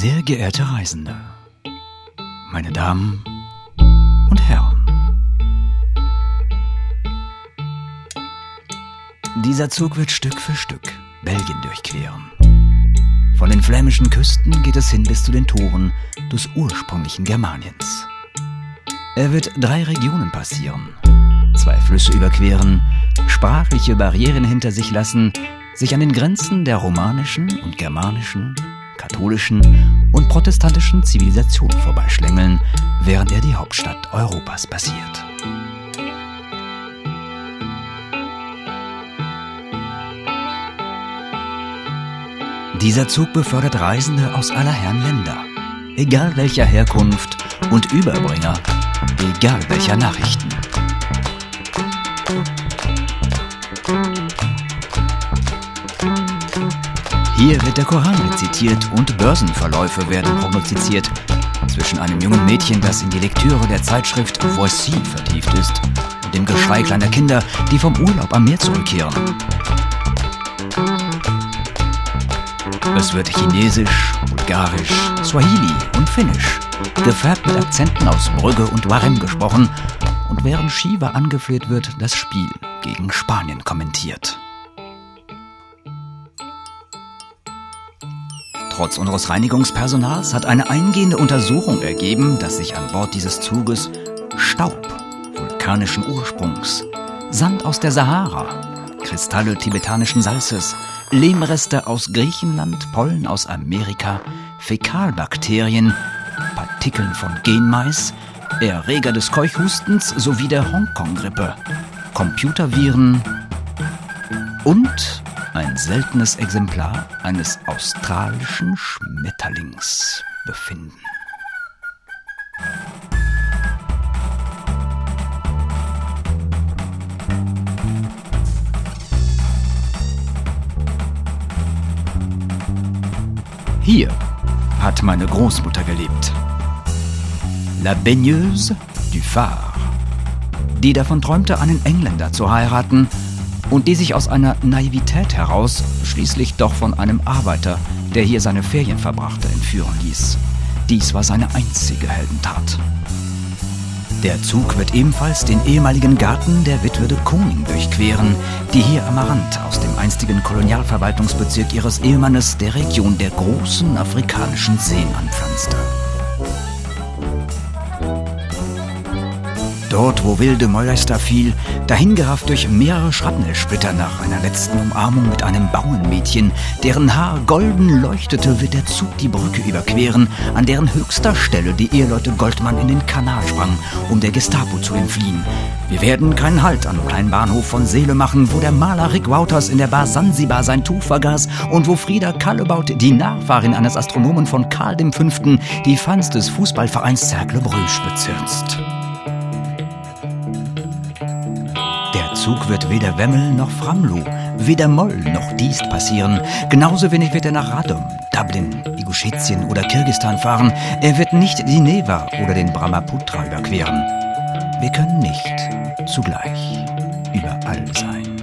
Sehr geehrte Reisende, meine Damen und Herren. Dieser Zug wird Stück für Stück Belgien durchqueren. Von den flämischen Küsten geht es hin bis zu den Toren des ursprünglichen Germaniens. Er wird 3 Regionen passieren, 2 Flüsse überqueren, sprachliche Barrieren hinter sich lassen, sich an den Grenzen der romanischen und germanischen, katholischen und protestantischen Zivilisation vorbeischlängeln, während er die Hauptstadt Europas passiert. Dieser Zug befördert Reisende aus aller Herren Länder, egal welcher Herkunft, und Überbringer, egal welcher Nachrichten. Hier wird der Koran rezitiert und Börsenverläufe werden prognostiziert. Zwischen einem jungen Mädchen, das in die Lektüre der Zeitschrift Voici vertieft ist, und dem Geschrei kleiner Kinder, die vom Urlaub am Meer zurückkehren. Es wird Chinesisch, Bulgarisch, Swahili und Finnisch, gefärbt mit Akzenten aus Brügge und Warem gesprochen, und während Shiva angeführt wird, das Spiel gegen Spanien kommentiert. Trotz unseres Reinigungspersonals hat eine eingehende Untersuchung ergeben, dass sich an Bord dieses Zuges Staub vulkanischen Ursprungs, Sand aus der Sahara, Kristalle tibetanischen Salzes, Lehmreste aus Griechenland, Pollen aus Amerika, Fäkalbakterien, Partikeln von Genmais, Erreger des Keuchhustens sowie der Hongkong-Grippe, Computerviren und ein seltenes Exemplar eines australischen Schmetterlings befinden. Hier hat meine Großmutter gelebt. La Baigneuse du Phare, die davon träumte, einen Engländer zu heiraten und die sich aus einer Naivität heraus schließlich doch von einem Arbeiter, der hier seine Ferien verbrachte, entführen ließ. Dies war seine einzige Heldentat. Der Zug wird ebenfalls den ehemaligen Garten der Witwe de Koning durchqueren, die hier Amaranth aus dem einstigen Kolonialverwaltungsbezirk ihres Ehemannes der Region der großen afrikanischen Seen anpflanzte. Dort, wo wilde Molester fiel, dahingerafft durch mehrere Schrapnellsplitter nach einer letzten Umarmung mit einem Bauernmädchen, deren Haar golden leuchtete, wird der Zug die Brücke überqueren, an deren höchster Stelle die Eheleute Goldmann in den Kanal sprang, um der Gestapo zu entfliehen. Wir werden keinen Halt am kleinen Bahnhof von Seele machen, wo der Maler Rick Wouters in der Bar Sansibar sein Tuch vergaß und wo Frieda Kallebaut, die Nachfahrin eines Astronomen von Karl V., die Fans des Fußballvereins Cercle Bruges bezirzt. Der Zug wird weder Wemmel noch Framlo, weder Moll noch Diest passieren. Genauso wenig wird er nach Radom, Dublin, Ingushetien oder Kirgisistan fahren. Er wird nicht die Neva oder den Brahmaputra überqueren. Wir können nicht zugleich überall sein.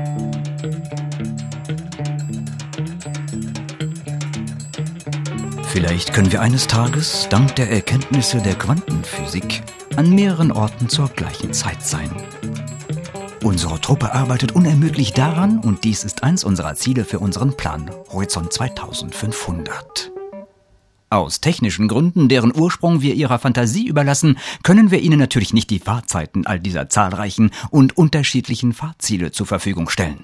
Vielleicht können wir eines Tages, dank der Erkenntnisse der Quantenphysik, an mehreren Orten zur gleichen Zeit sein. Unsere Truppe arbeitet unermüdlich daran und dies ist eins unserer Ziele für unseren Plan Horizont 2500. Aus technischen Gründen, deren Ursprung wir Ihrer Fantasie überlassen, können wir Ihnen natürlich nicht die Fahrzeiten all dieser zahlreichen und unterschiedlichen Fahrziele zur Verfügung stellen.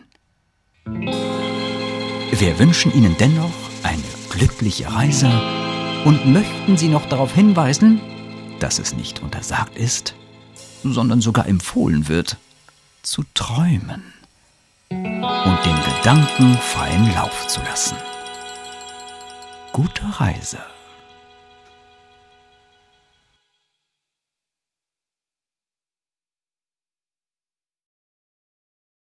Wir wünschen Ihnen dennoch eine glückliche Reise und möchten Sie noch darauf hinweisen, dass es nicht untersagt ist, sondern sogar empfohlen wird, zu träumen und den Gedanken freien Lauf zu lassen. Gute Reise.